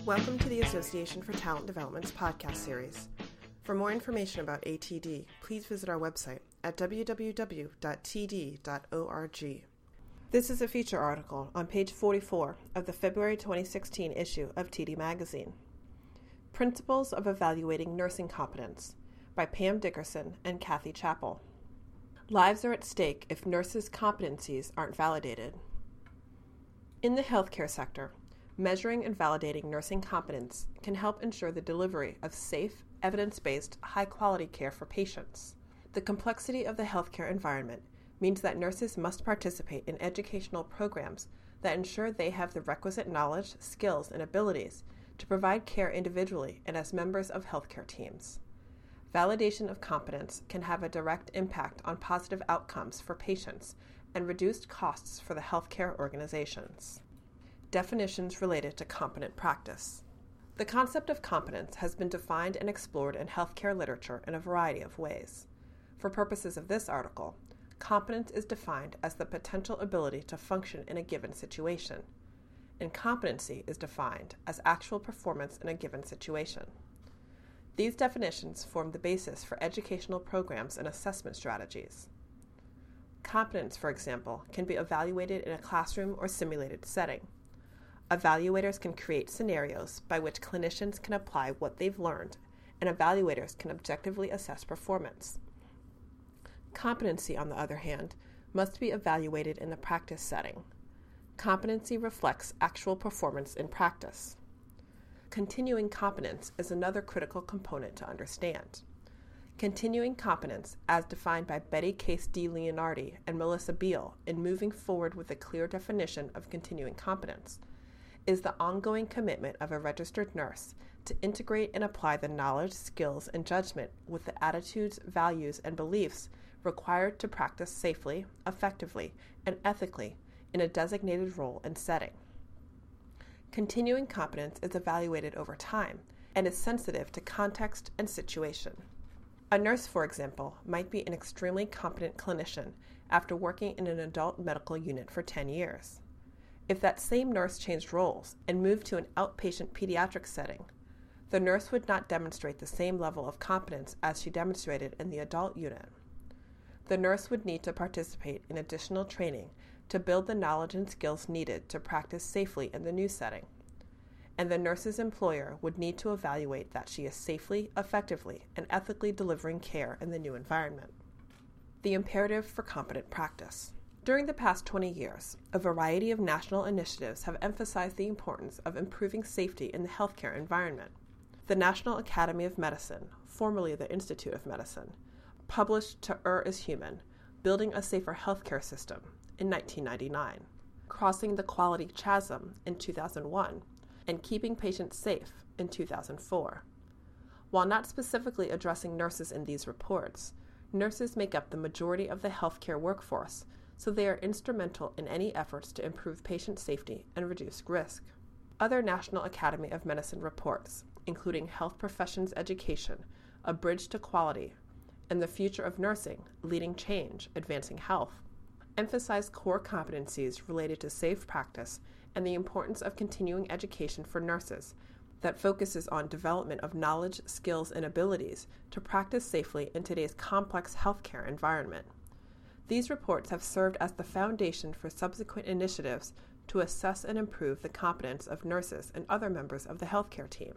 Welcome to the Association for Talent Development's podcast series. For more information about ATD, please visit our website at www.td.org. This is a feature article on page 44 of the February 2016 issue of TD Magazine. Principles of Evaluating Nursing Competence by Pam Dickerson and Kathy Chappell. Lives are at stake if nurses' competencies aren't validated. In the healthcare sector, measuring and validating nursing competence can help ensure the delivery of safe, evidence-based, high-quality care for patients. The complexity of the healthcare environment means that nurses must participate in educational programs that ensure they have the requisite knowledge, skills, and abilities to provide care individually and as members of healthcare teams. Validation of competence can have a direct impact on positive outcomes for patients and reduced costs for the healthcare organizations. Definitions related to competent practice. The concept of competence has been defined and explored in healthcare literature in a variety of ways. For purposes of this article, competence is defined as the potential ability to function in a given situation, and competency is defined as actual performance in a given situation. These definitions form the basis for educational programs and assessment strategies. Competence, for example, can be evaluated in a classroom or simulated setting. Evaluators can create scenarios by which clinicians can apply what they've learned, and evaluators can objectively assess performance. Competency, on the other hand, must be evaluated in the practice setting. Competency reflects actual performance in practice. Continuing competence is another critical component to understand. Continuing competence, as defined by Betty Case DeLeonardi and Melissa Beal in Moving Forward with a Clear Definition of Continuing Competence, is the ongoing commitment of a registered nurse to integrate and apply the knowledge, skills, and judgment with the attitudes, values, and beliefs required to practice safely, effectively, and ethically in a designated role and setting. Continuing competence is evaluated over time and is sensitive to context and situation. A nurse, for example, might be an extremely competent clinician after working in an adult medical unit for 10 years. If that same nurse changed roles and moved to an outpatient pediatric setting, the nurse would not demonstrate the same level of competence as she demonstrated in the adult unit. The nurse would need to participate in additional training to build the knowledge and skills needed to practice safely in the new setting, and the nurse's employer would need to evaluate that she is safely, effectively, and ethically delivering care in the new environment. The imperative for competent practice. During the past 20 years, a variety of national initiatives have emphasized the importance of improving safety in the healthcare environment. The National Academy of Medicine, formerly the Institute of Medicine, published To Err is Human, Building a Safer Healthcare System in 1999, Crossing the Quality Chasm in 2001, and Keeping Patients Safe in 2004. While not specifically addressing nurses in these reports, nurses make up the majority of the healthcare workforce, so they are instrumental in any efforts to improve patient safety and reduce risk. Other National Academy of Medicine reports, including Health Professions Education, A Bridge to Quality, and The Future of Nursing, Leading Change, Advancing Health, emphasize core competencies related to safe practice and the importance of continuing education for nurses that focuses on development of knowledge, skills, and abilities to practice safely in today's complex healthcare environment. These reports have served as the foundation for subsequent initiatives to assess and improve the competence of nurses and other members of the healthcare team.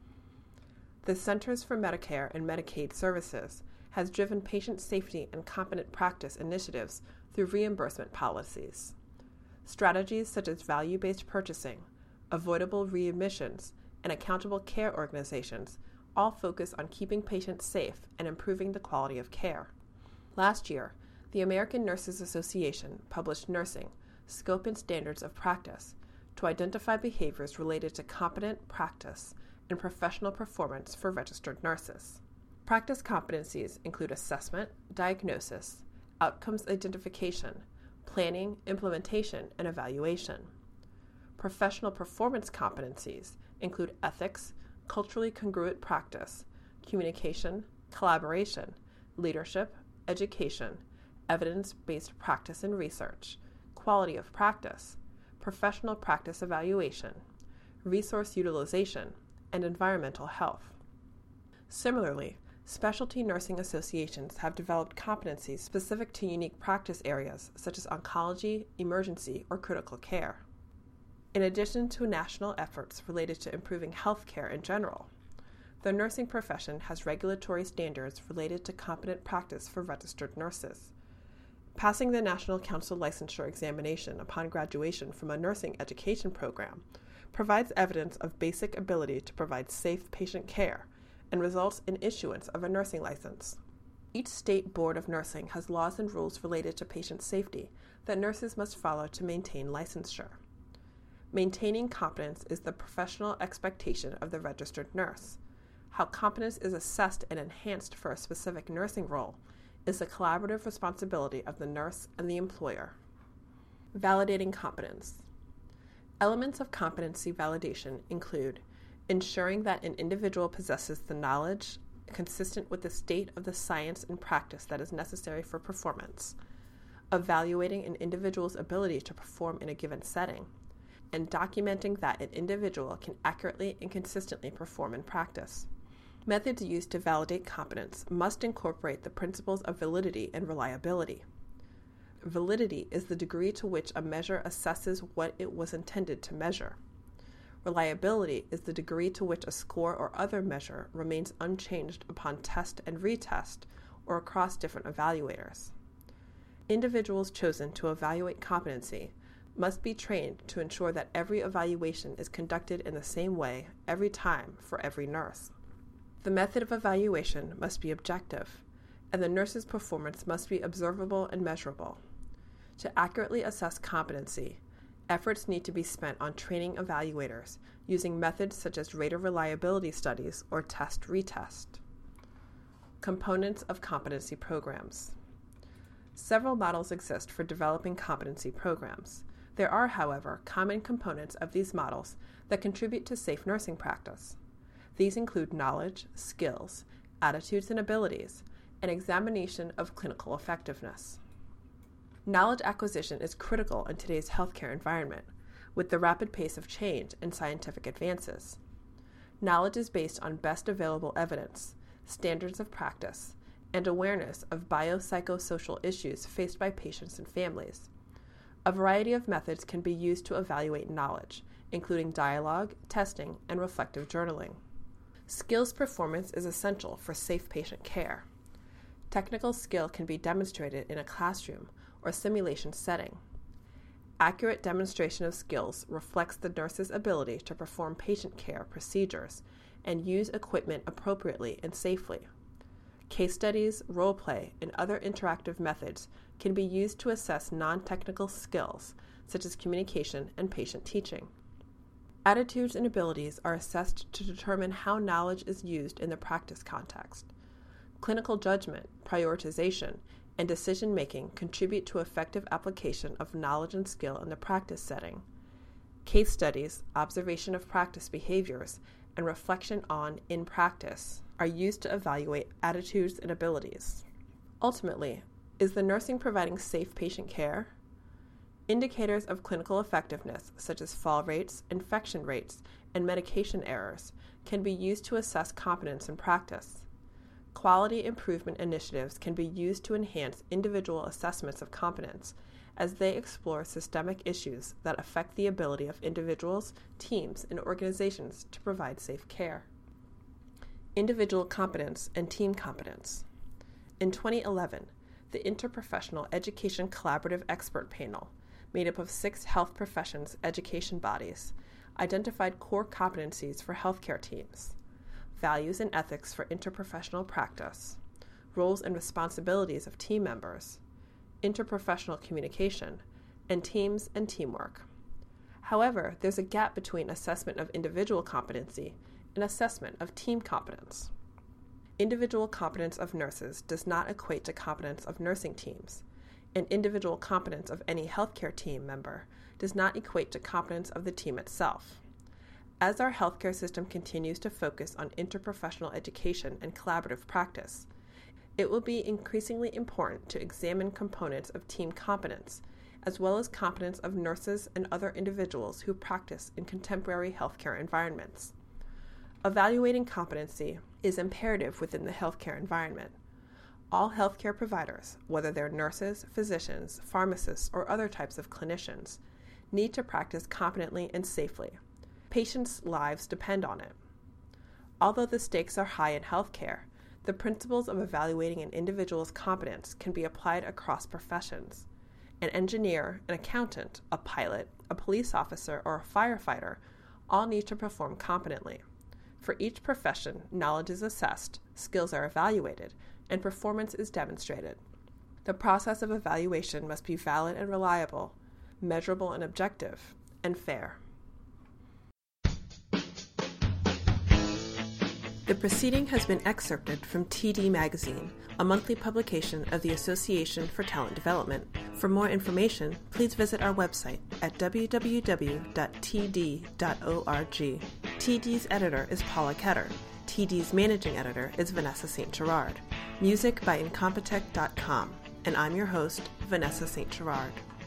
The Centers for Medicare and Medicaid Services has driven patient safety and competent practice initiatives through reimbursement policies. Strategies such as value-based purchasing, avoidable readmissions, and accountable care organizations all focus on keeping patients safe and improving the quality of care. Last year, the American Nurses Association published Nursing, Scope and Standards of Practice to identify behaviors related to competent practice and professional performance for registered nurses. Practice competencies include assessment, diagnosis, outcomes identification, planning, implementation, and evaluation. Professional performance competencies include ethics, culturally congruent practice, communication, collaboration, leadership, education, evidence-based practice and research, quality of practice, professional practice evaluation, resource utilization, and environmental health. Similarly, specialty nursing associations have developed competencies specific to unique practice areas such as oncology, emergency, or critical care. In addition to national efforts related to improving healthcare in general, the nursing profession has regulatory standards related to competent practice for registered nurses. Passing the National Council licensure examination upon graduation from a nursing education program provides evidence of basic ability to provide safe patient care and results in issuance of a nursing license. Each state board of nursing has laws and rules related to patient safety that nurses must follow to maintain licensure. Maintaining competence is the professional expectation of the registered nurse. How competence is assessed and enhanced for a specific nursing role is the collaborative responsibility of the nurse and the employer. Validating competence. Elements of competency validation include ensuring that an individual possesses the knowledge consistent with the state of the science and practice that is necessary for performance, evaluating an individual's ability to perform in a given setting, and documenting that an individual can accurately and consistently perform in practice. Methods used to validate competence must incorporate the principles of validity and reliability. Validity is the degree to which a measure assesses what it was intended to measure. Reliability is the degree to which a score or other measure remains unchanged upon test and retest or across different evaluators. Individuals chosen to evaluate competency must be trained to ensure that every evaluation is conducted in the same way every time for every nurse. The method of evaluation must be objective, and the nurse's performance must be observable and measurable. To accurately assess competency, efforts need to be spent on training evaluators using methods such as rater reliability studies or test-retest. Components of competency programs. Several models exist for developing competency programs. There are, however, common components of these models that contribute to safe nursing practice. These include knowledge, skills, attitudes and abilities, and examination of clinical effectiveness. Knowledge acquisition is critical in today's healthcare environment, with the rapid pace of change and scientific advances. Knowledge is based on best available evidence, standards of practice, and awareness of biopsychosocial issues faced by patients and families. A variety of methods can be used to evaluate knowledge, including dialogue, testing, and reflective journaling. Skills performance is essential for safe patient care. Technical skill can be demonstrated in a classroom or simulation setting. Accurate demonstration of skills reflects the nurse's ability to perform patient care procedures and use equipment appropriately and safely. Case studies, role play, and other interactive methods can be used to assess non-technical skills, such as communication and patient teaching. Attitudes and abilities are assessed to determine how knowledge is used in the practice context. Clinical judgment, prioritization, and decision-making contribute to effective application of knowledge and skill in the practice setting. Case studies, observation of practice behaviors, and reflection on in practice are used to evaluate attitudes and abilities. Ultimately, is the nursing providing safe patient care? Indicators of clinical effectiveness, such as fall rates, infection rates, and medication errors, can be used to assess competence in practice. Quality improvement initiatives can be used to enhance individual assessments of competence as they explore systemic issues that affect the ability of individuals, teams, and organizations to provide safe care. Individual competence and team competence. In 2011, the Interprofessional Education Collaborative Expert Panel, made up of 6 health professions education bodies, identified core competencies for healthcare teams: values and ethics for interprofessional practice, roles and responsibilities of team members, interprofessional communication, and teams and teamwork. However, there's a gap between assessment of individual competency and assessment of team competence. Individual competence of nurses does not equate to competence of nursing teams, and individual competence of any healthcare team member does not equate to competence of the team itself. As our healthcare system continues to focus on interprofessional education and collaborative practice, it will be increasingly important to examine components of team competence as well as competence of nurses and other individuals who practice in contemporary healthcare environments. Evaluating competency is imperative within the healthcare environment. All healthcare providers, whether they're nurses, physicians, pharmacists, or other types of clinicians, need to practice competently and safely. Patients' lives depend on it. Although the stakes are high in healthcare, the principles of evaluating an individual's competence can be applied across professions. An engineer, an accountant, a pilot, a police officer, or a firefighter all need to perform competently. For each profession, knowledge is assessed, skills are evaluated, and performance is demonstrated. The process of evaluation must be valid and reliable, measurable and objective, and fair. The proceeding has been excerpted from TD Magazine, a monthly publication of the Association for Talent Development. For more information, please visit our website at www.td.org. TD's editor is Paula Ketter. TD's managing editor is Vanessa St. Gerard. Music by Incompetech.com. And I'm your host, Vanessa St. Gerard.